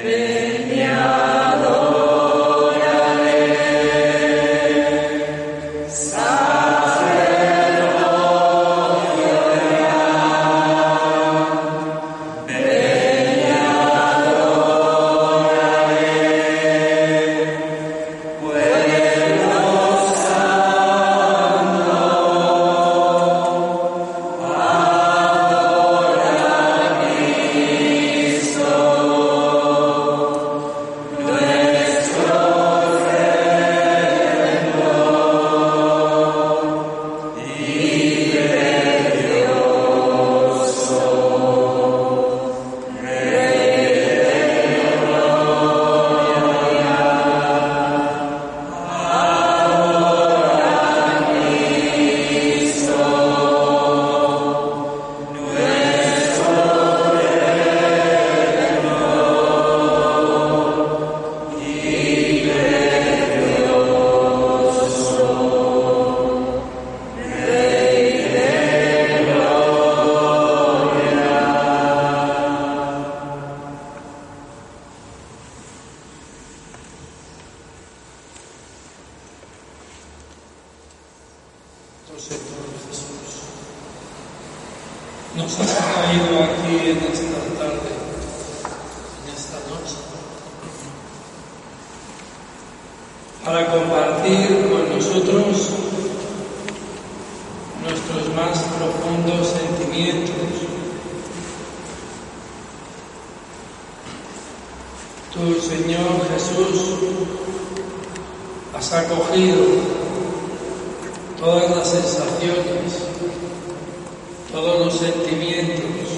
Nos has traído aquí en esta tarde, en esta noche, para compartir con nosotros nuestros más profundos sentimientos. Tú, Señor Jesús, has acogido todas las sensaciones, todos los sentimientos,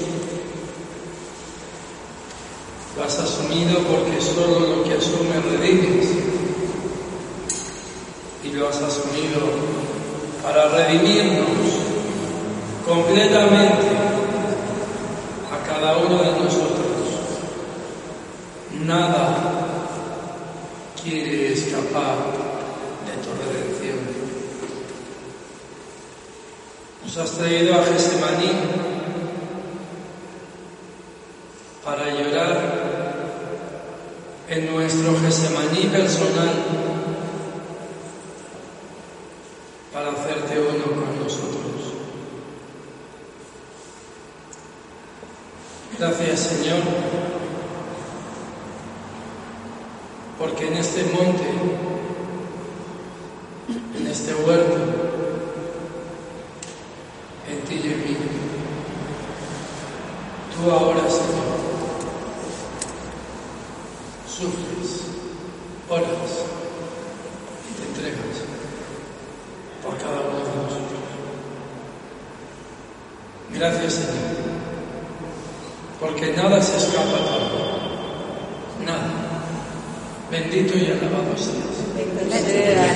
lo has asumido porque solo lo que asume redimes, y lo has asumido para redimirnos completamente a cada uno de nosotros. Nada quiere escapar de tu redención. Nos has traído a Getsemaní para llorar en nuestro Getsemaní personal, para hacerte uno con nosotros. Gracias, Señor, porque en este monte, en este huerto, en ti y en mí, tú ahora, Señor, sufres, oras y te entregas por cada uno de nosotros. Gracias, Señor, porque nada se escapa a ti, nada. Bendito y alabado seas. Bendito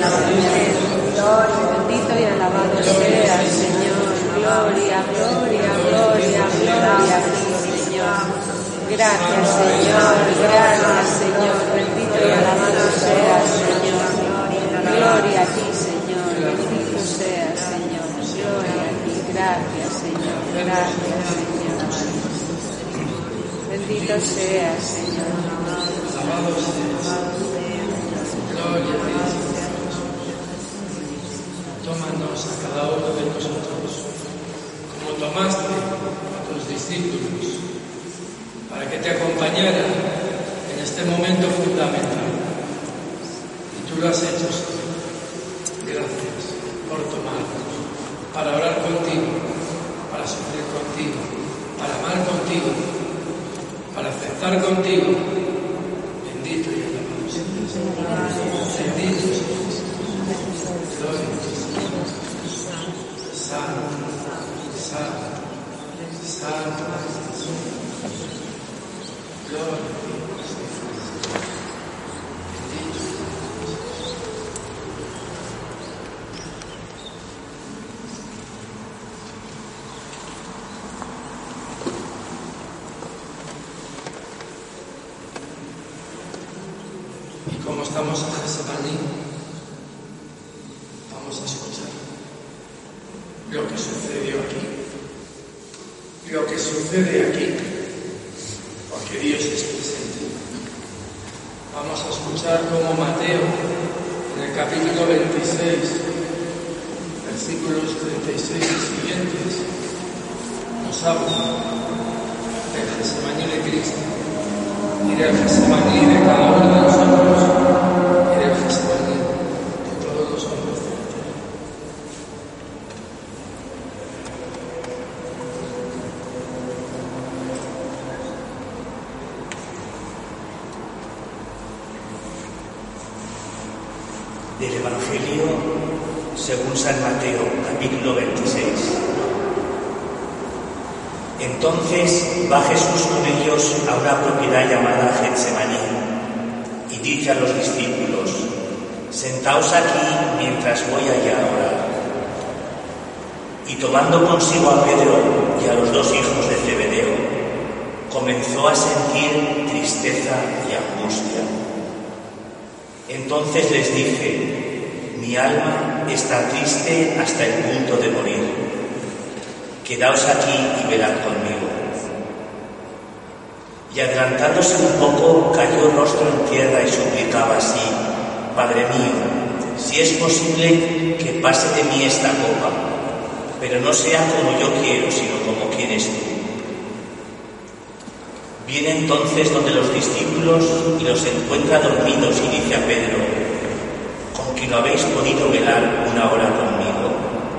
y alabado seas, Señor. Gloria, gloria, gloria, gloria a ti, Señor. Gracias, Señor. Gracias, Señor. Bendito y alabado seas, Señor. Gloria a ti, Señor. Bendito seas, Señor. Gloria a ti. Gracias, Señor. Gracias, Señor. Bendito seas, Señor. Alabado seas. Gloria a ti, Señor. Tómanos a cada uno de nosotros, como tomaste a tus discípulos, para que te acompañaran en este momento fundamental. Y tú lo has hecho, Señor. Gracias por tomarnos, para orar contigo, para sufrir contigo, para amar contigo, para aceptar contigo. Bendito y alabado seas. Bendito seas. Gloria a ti, Señor. Santo, santo, santo. Gloria a ti, Señor. Bendito. Y como estamos en Getsemaní, vamos a escuchar lo que sucedió aquí, lo que sucede aquí, porque Dios es presente Vamos a escuchar cómo Mateo, en el capítulo 26, versículos 36 y siguientes, nos habla del Getsemaní de Cristo y del Getsemaní de cada uno de nosotros y del Getsemaní de todos los hombres de la tierra. Del Evangelio según San Mateo, capítulo 26. Entonces va Jesús con ellos a una propiedad llamada Getsemaní y dice a los discípulos: sentaos aquí mientras voy allá a orar. Y tomando consigo a Pedro y a los dos hijos de Zebedeo, comenzó a sentir tristeza y angustia. Entonces les dije: mi alma está triste hasta el punto de morir. Quedaos aquí y velad conmigo. Y adelantándose un poco, cayó rostro en tierra y suplicaba así: Padre mío, si es posible que pase de mí esta copa, pero no sea como yo quiero, sino como quieres tú. Viene entonces donde los discípulos y los encuentra dormidos y dice a Pedro: ¿con que no habéis podido velar una hora conmigo?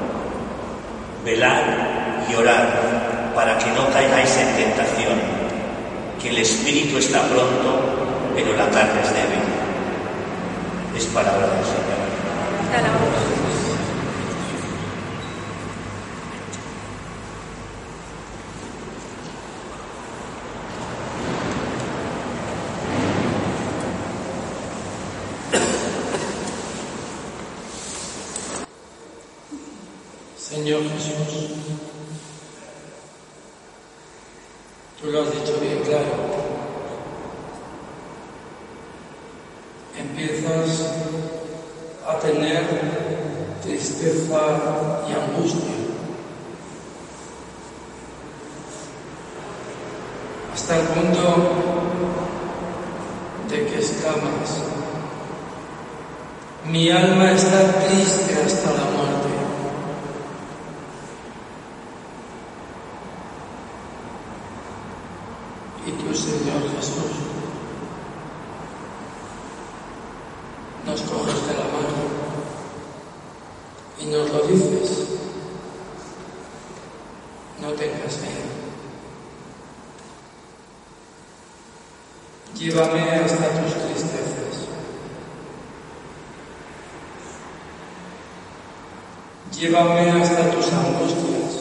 Velad y orad para que no caigáis en tentación, que el espíritu está pronto, pero la carne es débil. Es palabra del Señor. Te alabamos. Señor Jesús, tú lo has dicho bien claro. Empiezas a tener tristeza y angustia, hasta el punto de que exclamas: mi alma está triste hasta la muerte. Y tú, Señor Jesús, nos coges de la mano y nos lo dices: no tengas miedo. Llévame hasta tus tristezas. Llévame hasta tus angustias.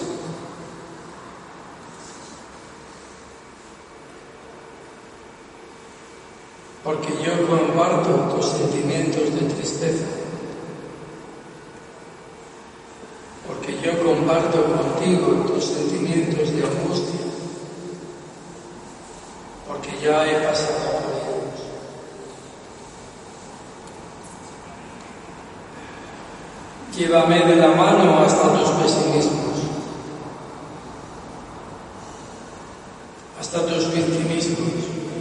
Porque yo comparto tus sentimientos de tristeza, porque yo comparto contigo tus sentimientos de angustia, porque ya he pasado por ellos. Llévame de la mano hasta tus pesimismos, hasta tus victimismos,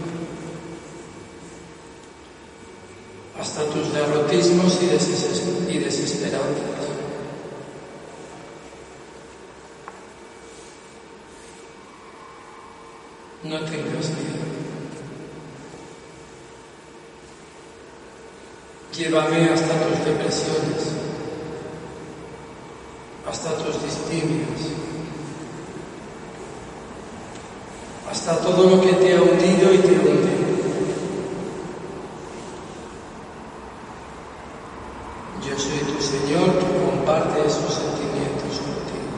hasta tus derrotismos y desesperanzas. No tengas miedo. Llévame hasta tus depresiones, hasta tus distimias, hasta todo lo que te ha hundido y te hunde. Yo soy tu Señor que comparte esos sentimientos contigo.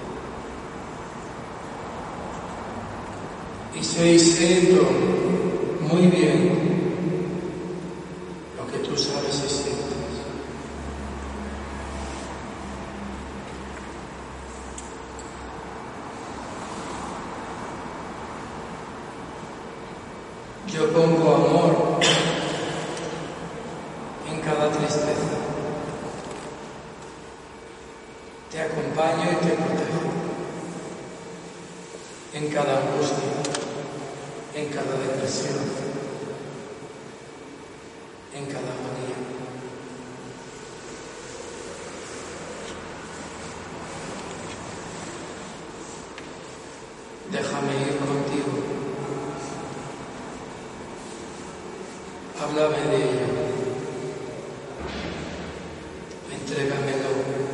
Y siento muy bien lo que tú sabes y sientes. Yo pongo amor en cada tristeza. Te acompaño y te protejo en cada angustia, en cada depresión, háblame de ello, entrégamelo,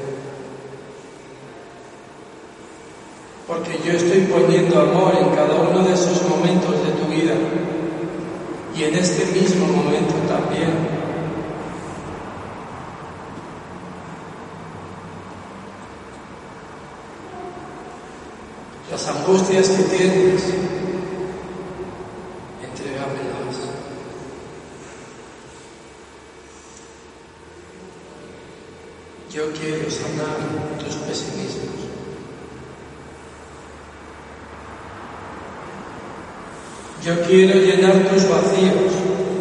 porque yo estoy poniendo amor en cada uno de esos momentos de tu vida y en este mismo momento también. Las angustias que tienes, entrégamelas. Yo quiero sanar tus pesimismos. Yo quiero llenar tus vacíos.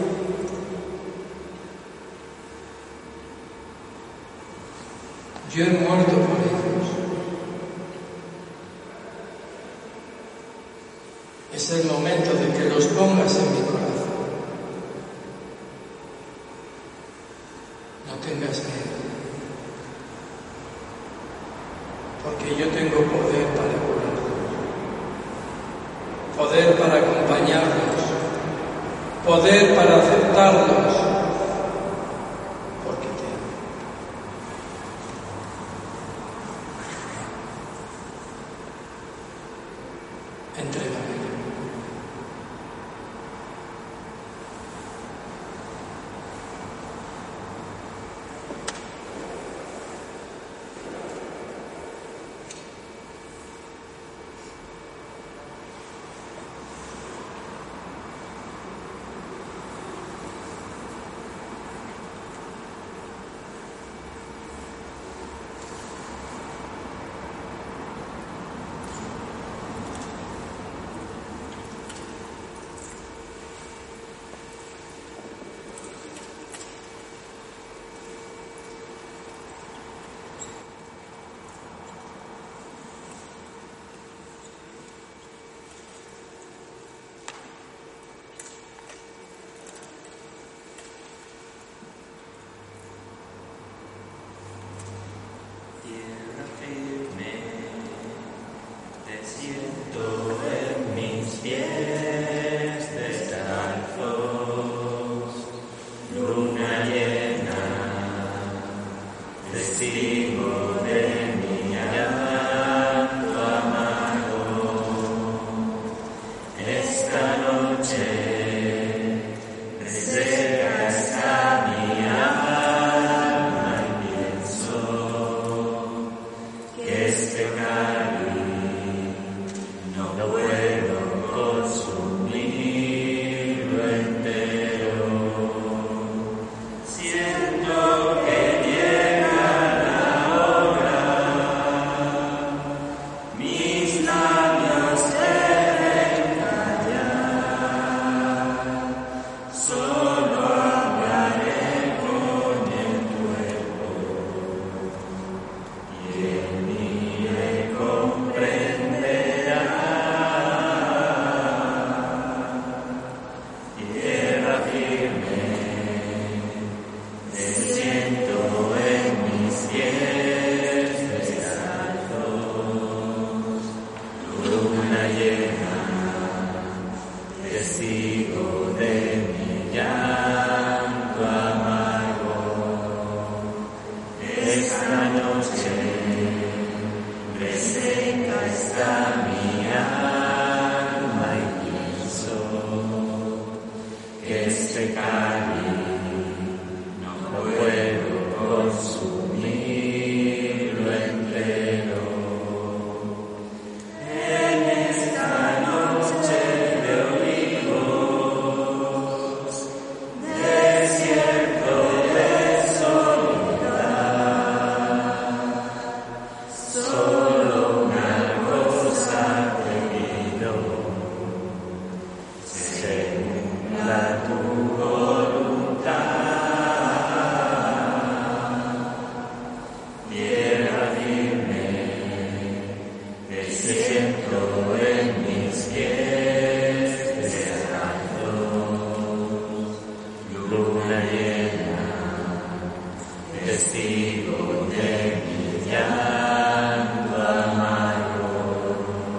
Yo he muerto por ellos. Es el momento de que los pongas en mi corazón. No tengas miedo, porque yo tengo poder para curarlos, poder para acompañarlos, poder para aceptarlos, porque te amo. Entrégame.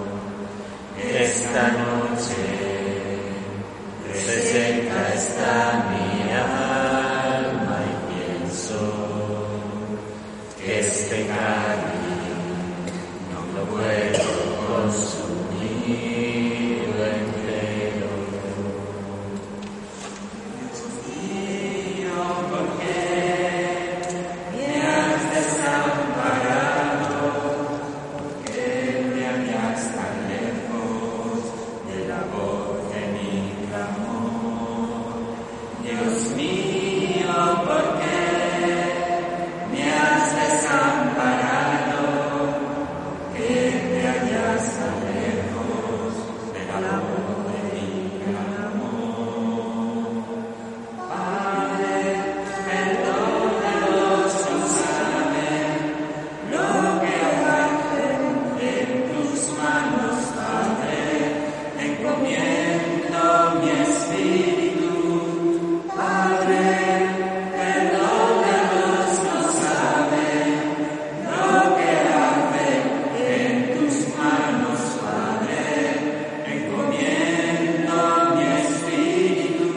Esta noche se seca esta mi alma y pienso que este cáliz no lo puedo consumir entero. Dios mío, ¿por qué me has desamparado? ¿Por qué me hallas tan lejos de la voz de mi clamor? Dios mío, ¿por qué me has desamparado? ¿Por qué me hallas tan lejos de la voz de mi clamor? Padre, perdónalos, no saben lo que hacen. En tus manos, Padre, encomiendo mi espíritu. Padre, perdónalos, no saben lo que hacen. En tus manos, Padre, encomiendo mi espíritu.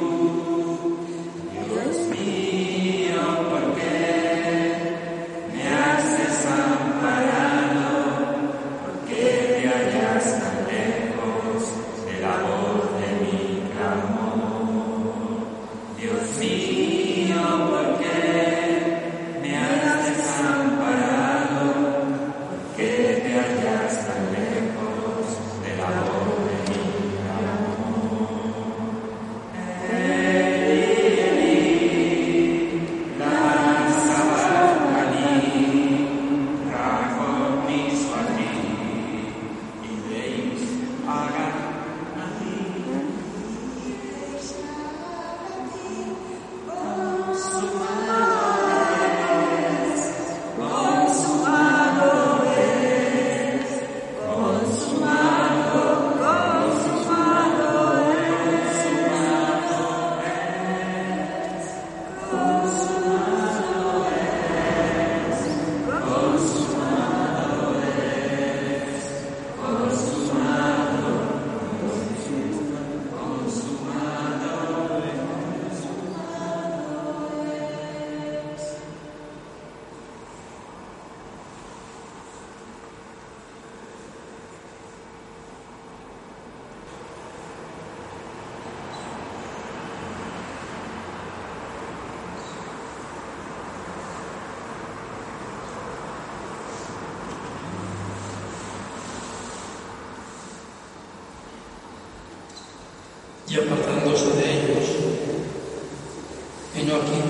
Dios mío, ¿por qué me has desamparado? ¿Por qué me hallas tan lejos de la voz de mi clamor? Dios mío, ¿por qué me has desamparado? ¿Por qué me hallas tan lejos de la voz de mi clamor? Eli, Eli, lama sabachthani, rachoni swati, ideis aganati. Y apartándose de ellos, vino aquí,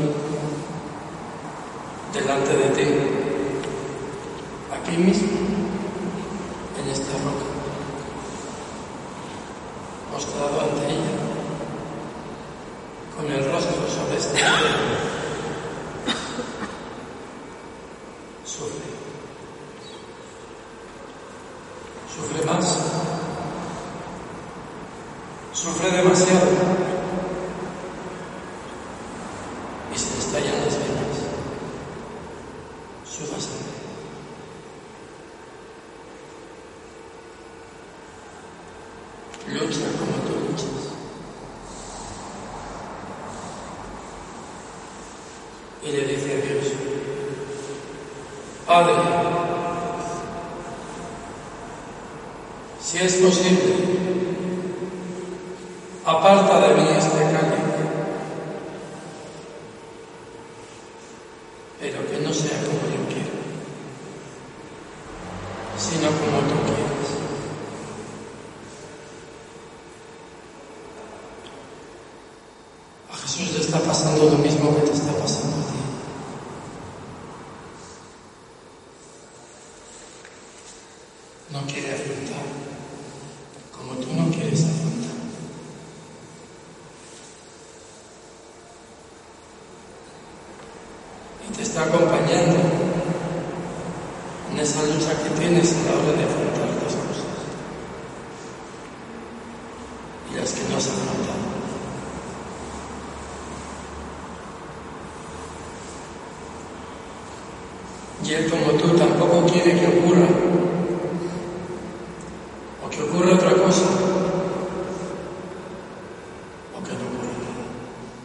delante de ti, aquí mismo, en esta roca, postrado ante ella, con el rostro sobre esta piedra. Sufre más, sufre demasiado y se le estallan las venas, suda sangre. Lucha como tú luchas y le dice a Dios: Padre, si es posible, aparta de mí este cáliz, pero que no sea como yo quiero, sino como tú quieres. A Jesús le está pasando lo mismo que te está pasando a ti. No quiere afrontar como tú no quieres afrontar. Y te está acompañando en esa lucha que tienes a la hora de afrontar las cosas y las que no has afrontado. Y Él, como tú, tampoco quiere que ocurra o que ocurra otra cosa o que no ocurra nada.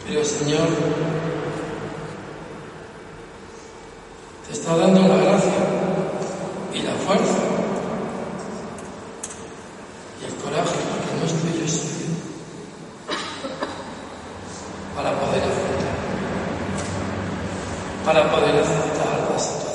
Pero Señor, te está dando la gracia y la fuerza y el coraje, porque no estoy yo solo, para poder afrontar, para poder aceptar la situación.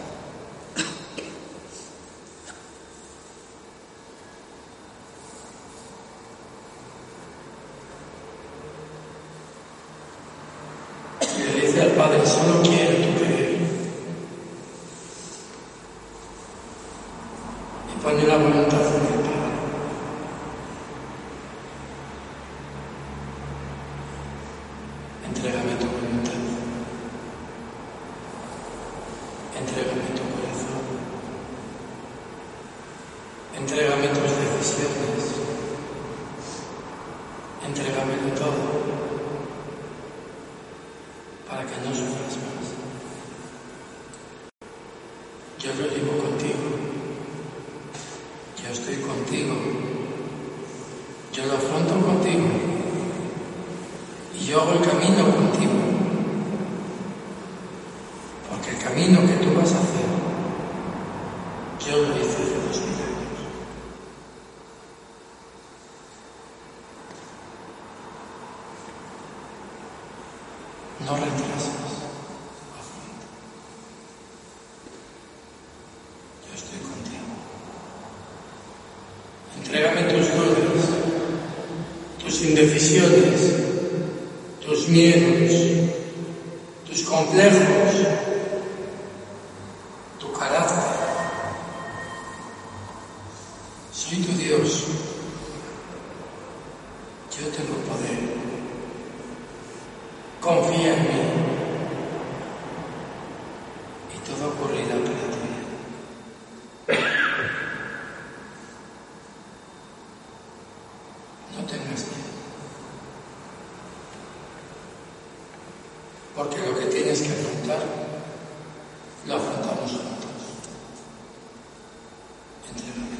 Y le dice al Padre, solo quiero tu querer. Y pone la voluntad en el Padre. Entrégame tu voluntad. Entrégame tu corazón. Entrégame tus decisiones. Entrégamelo todo, para que no sufras más. Yo lo llevo contigo. Yo estoy contigo. Yo lo afronto contigo. Y yo hago el camino contigo. Porque el camino que tú vas a hacer, yo lo hice hace 2000 años. No retrases, afronta. Yo estoy contigo. Entrégame tus dudas, tus indecisiones, tus miedos, tus complejos, tu carácter. Soy tu Dios. Yo tengo poder. Confía en mí y todo ocurrirá para ti. No tengas miedo, porque lo que tienes que afrontar, lo afrontamos juntos. Entrégame.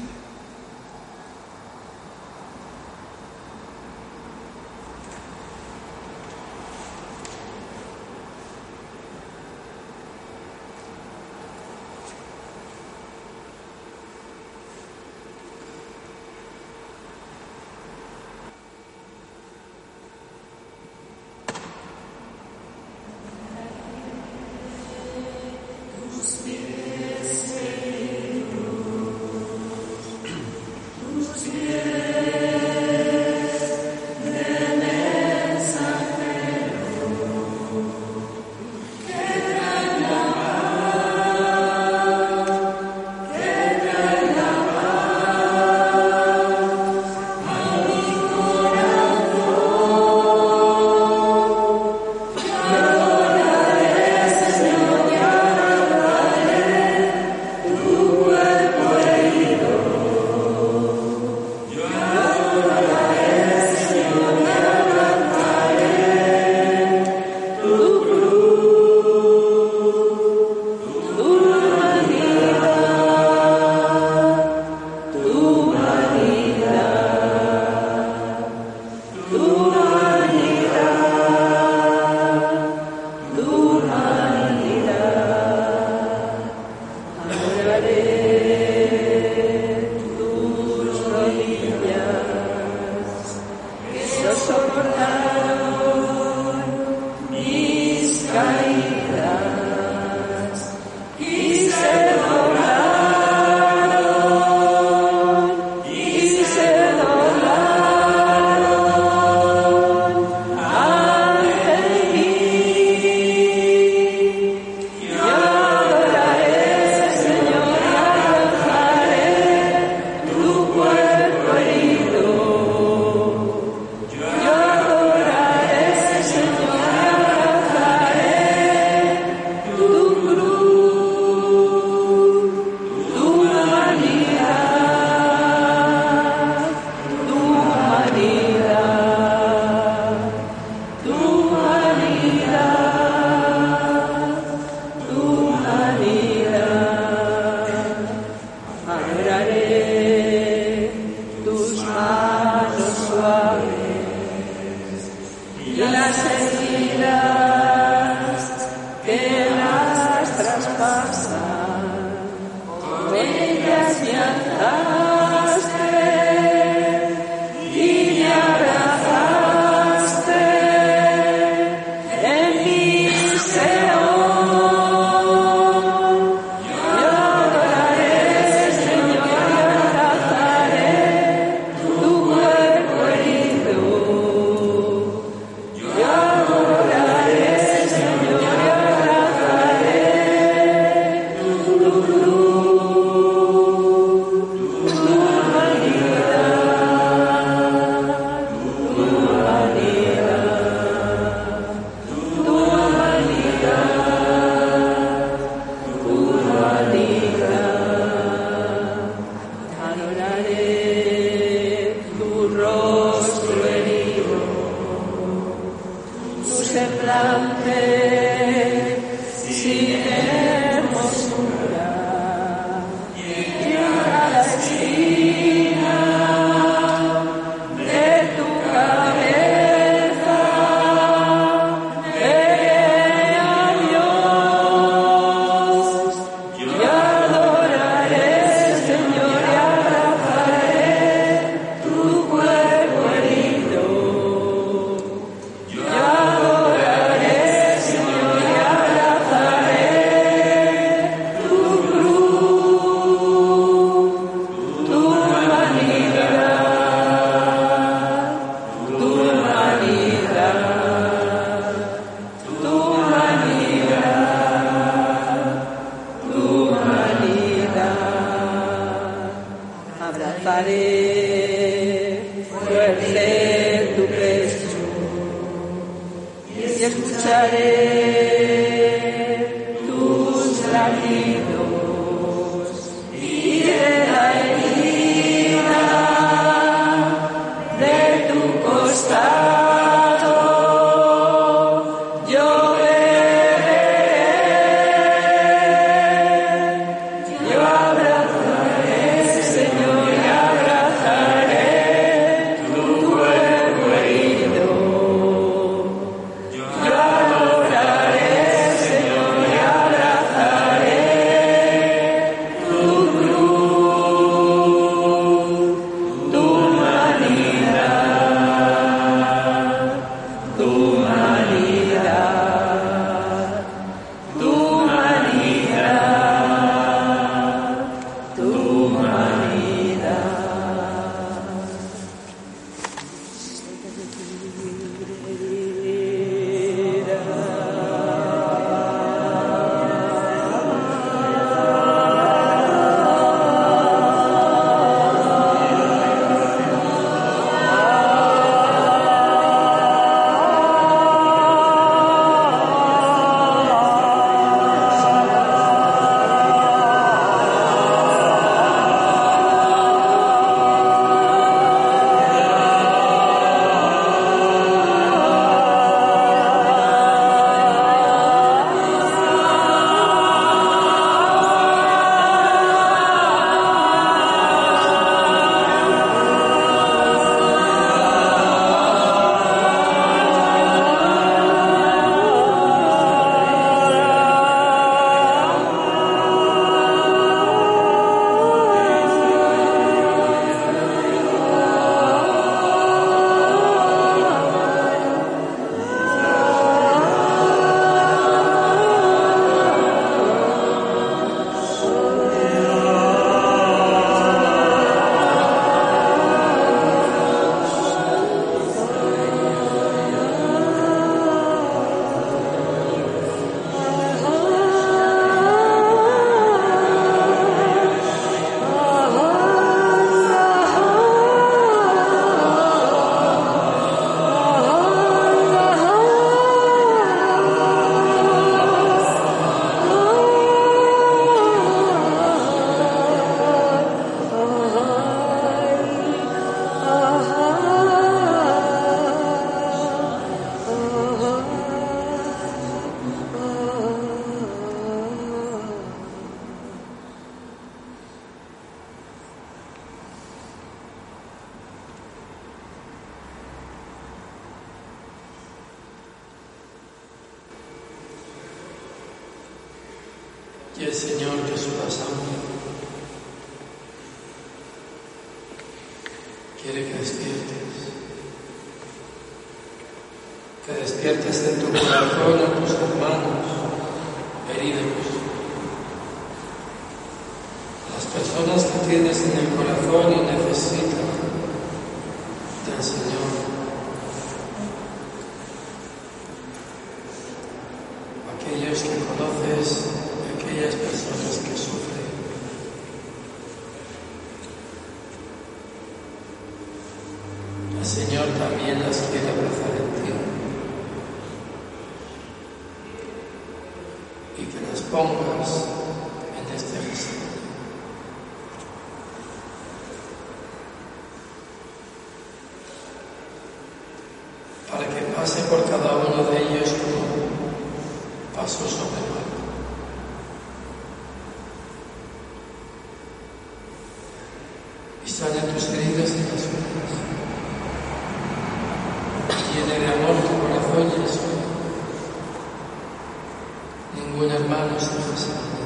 las heridas semblante, sin hermosura, y a la esquina de tu cabeza veré a Dios. Yo adoraré, Señor, y abrazaré tu cuerpo herido. Yo adoraré, Señor, y abrazaré tu cruz, tu humanidad, tu humanidad, tu humanidad, tu humanidad. Abrazaré fuerte tu pecho y escucharé tus latidos y de la herida de tu costado yo veré. Yo abrazaré, Señor, y abrazaré tu cuerpo herido. Yo adoraré, Señor, y abrazaré tu cruz, tu humanidad, tu humanidad, tu humanidad, tu humanidad. Y el Señor que suda sangre quiere que despiertes en tu corazón a tus hermanos heridos, las personas que tienes en el corazón y necesitan del Señor, aquellos que conoces, aquellas personas que sufren. El Señor también las quiere abrazar en ti y que las pongas en este Jesús. Para que pase por cada uno de ellos como pasó sobre el mar. Y sana tus heridas y las mías. Llene de amor tu corazón y el suyo. Ningún hermano sin pasión.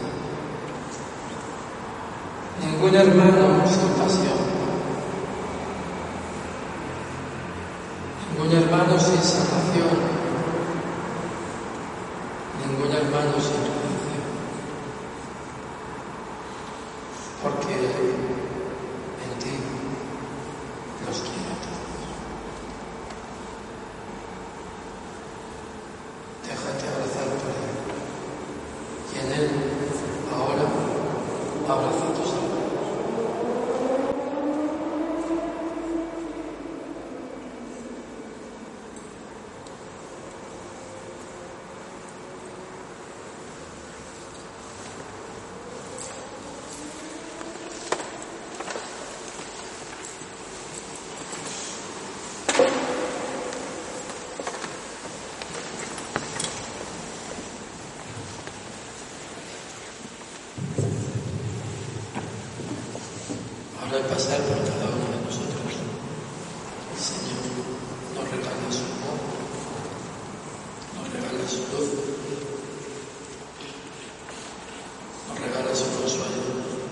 Ningún hermano sin pasión. Ningún hermano sin salvación. Ningún hermano sin redención. Porque en ti los quiero a todos. Déjate abrazar por él. Y en él, ahora, abraza tus amores. Al pasar por cada uno de nosotros, el Señor nos regala su amor, nos regala su luz, nos regala su consuelo,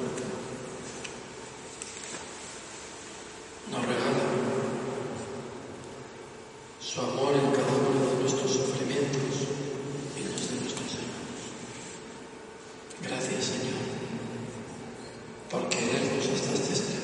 nos regala su amor en cada uno de nuestros sufrimientos y los de nuestros hermanos. Gracias, Señor, porque Él nos estás testeando.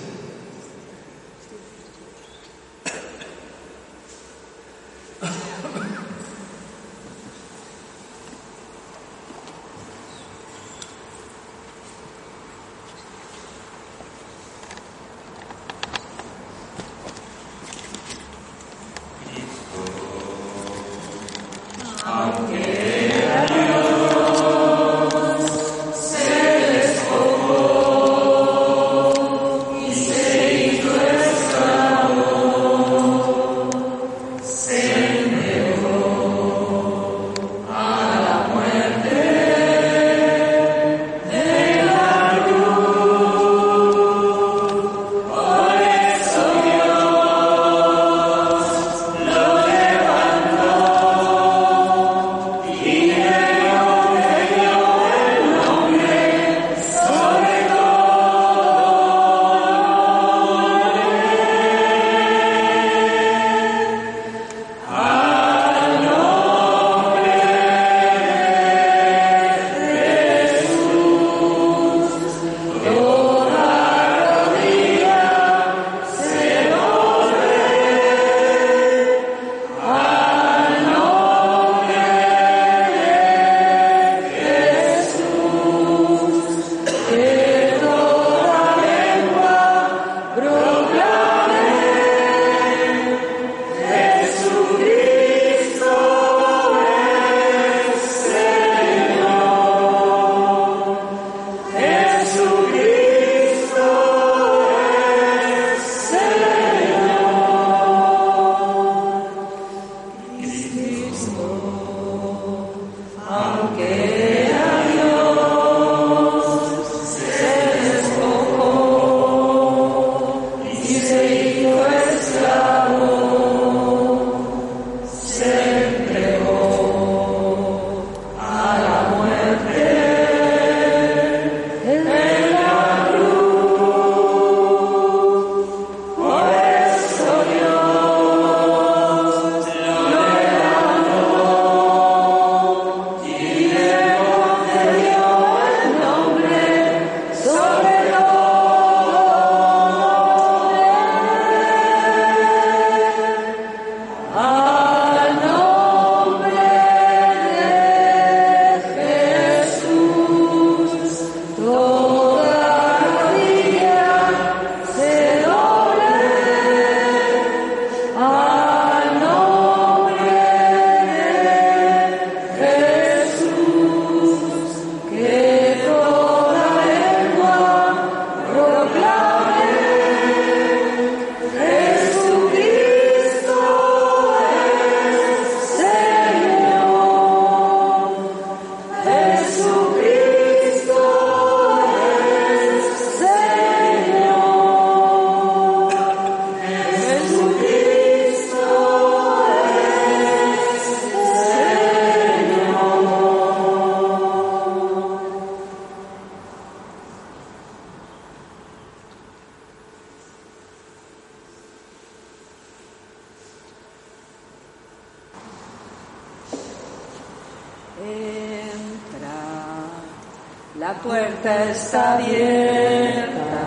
entra. La puerta está abierta,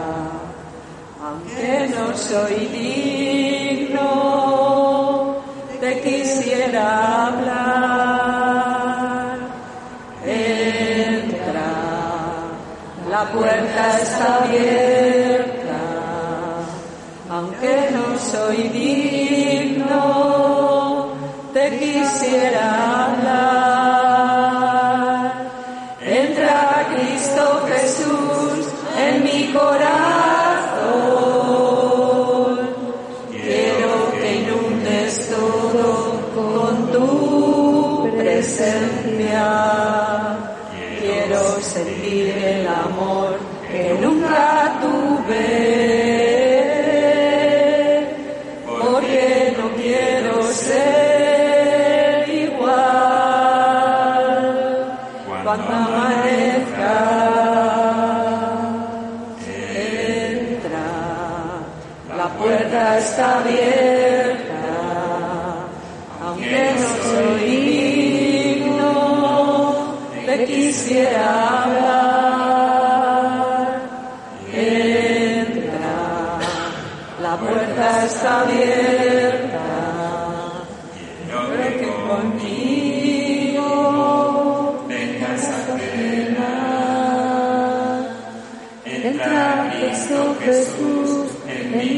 aunque no soy digno, te quisiera hablar. Entra, la puerta está abierta, aunque no soy digno, te quisiera hablar. Entra Cristo Jesús en mi corazón, quiero que inundes todo con tu presencia. Quiero sentir el amor que nunca tuve, porque no quiero ser igual cuando amanezca. Entra, la puerta está abierta, aunque no soy digno, te quisiera hablar. Entra, la puerta está abierta, quiero que conmigo vengas a cenar. Entra Cristo Jesús en mi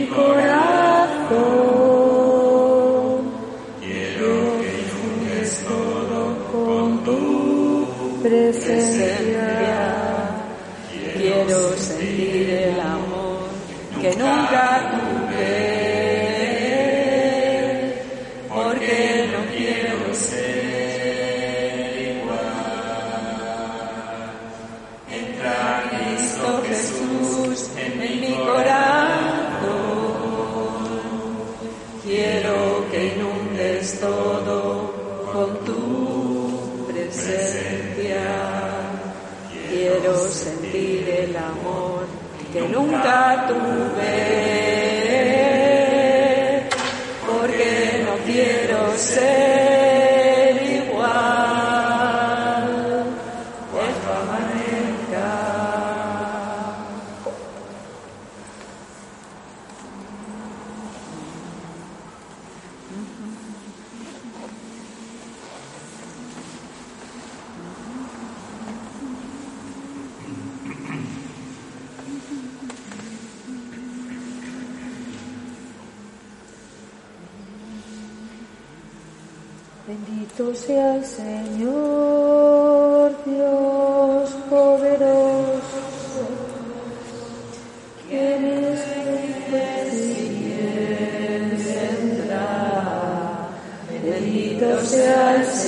corazón, quiero que inundes todo con tu presencia. Quiero sentir el amor que nunca tuve, porque no quiero ser igual. Entra Cristo Jesús en mi corazón, quiero que inundes todo con tu presencia. Quiero sentir el amor que nunca tuve, porque no quiero ser igual cuando amanezca. Bendito sea el Señor, Dios poderoso, quien es quien vendrá. Bendito sea el